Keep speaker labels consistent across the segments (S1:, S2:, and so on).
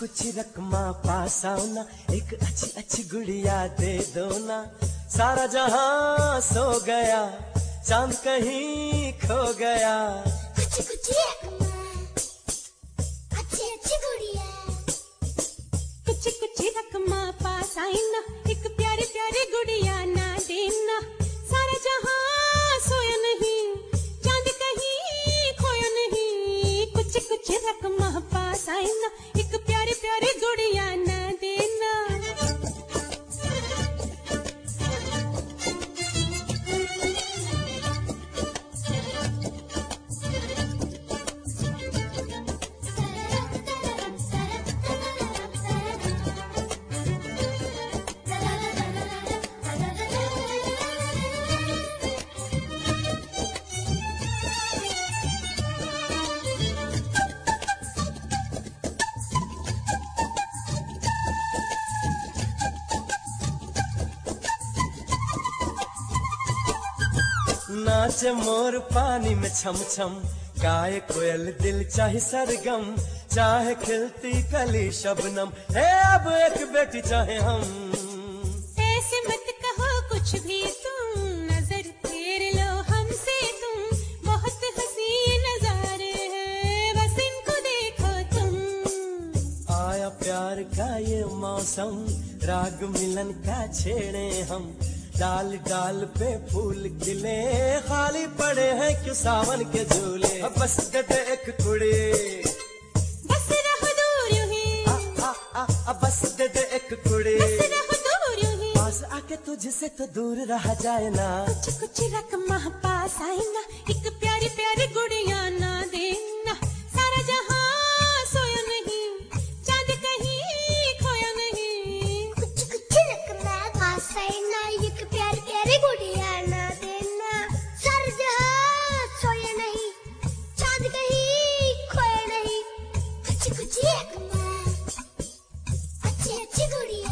S1: कुछ रकमा पास आओ ना, एक अच्छी अच्छी गुड़िया दे दो ना। सारा जहां सो गया, चांद कहीं खो गया।
S2: कुछ कुछ रकमा, अच्छी अच्छी गुड़िया।
S3: कुछ कुछ रकमा पास आई ना, एक प्यारी प्यारी गुड़िया ना देना। सारा जहां सोया नहीं, चांद कहीं खोया नहीं। कुछ कुछ रकमा पास आई ना, एक प्यारी प्यारी गुड़िया ना देना।
S1: नाचे मोर पानी में छम छम, गाए कोयल दिल चाहे सरगम। चाहे खिलती कली शबनम, है अब एक बेटी चाहे हम।
S3: ऐसे मत कहो कुछ भी तुम, नजर फेर लो हमसे तुम। बहुत हसीन नजारे हैं, बस इनको देखो तुम।
S1: आया प्यार का ये मौसम, राग मिलन का छेड़े हम। डाल डाल पे फूल खिले, खाली पड़े हैं क्यों सावन के झूले। बस दे दे एक कुड़ी,
S3: बस रहो दूर यूं ही।
S1: बस दे दे एक कुड़ी,
S3: बस रहो दूर यूं ही।
S1: पास आके तुझसे तो दूर रह जाए ना।
S3: कुछ कुछ रकमा पास आई ना, एक प्यारी प्यारी गुड़िया ना देना। सारा जहां सोया नहीं, चांद कहीं खोया नहीं।
S2: कुछ कुछ रकमा पास आई ना, एक प्यारी प्यारी गुड़िया ना देना। सारा जहां सोया नहीं, चांद कहीं खोया नहीं। कुछ कुछ रकमा, अच्छी अच्छी गुड़िया।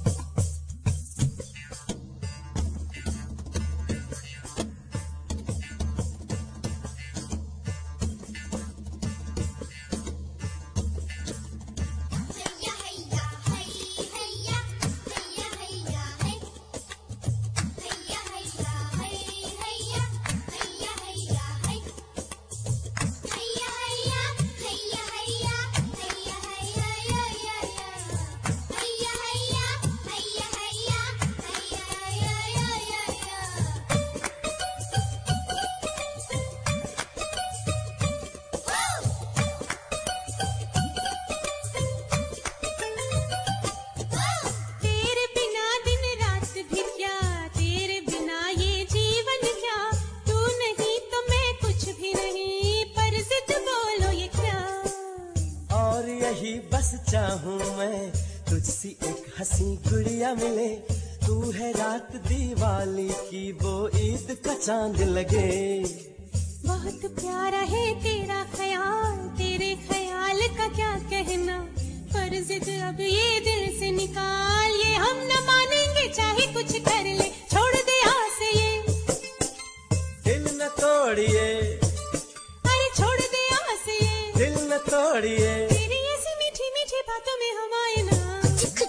S2: हैया हैया हैया हैया हैया हैया है। हैया हैया हैया हैया हैया हैया है। हैया हैया हैया हैया हैया हैया या या या। हैया हैया हैया हैया हैया हैया या या
S3: तेरे बिना दिन रात भी क्या, तेरे बिना ये जीवन क्या। तू नहीं तो मैं कुछ भी नहीं, पर जिद बोलो ये क्या।
S1: और यही बस चाहूं मैं, तुझसी एक हंसी गुड़िया मिले। तू है रात दिवाली की, वो ईद का चांद लगे।
S3: बहुत प्यारा है तेरा ख्याल, तेरे ख्याल का क्या कहना। पर जिद अब ये दिल से निकाल, ये हम न मानेंगे चाहे कुछ कर ले। छोड़ दे आस ये,
S1: दिल न तोड़िए,
S3: अरे छोड़ दे आस ये।
S1: दिल न तोड़िए।
S3: तेरी ऐसी मीठी मीठी बातों में हम आए ना।
S2: कुछ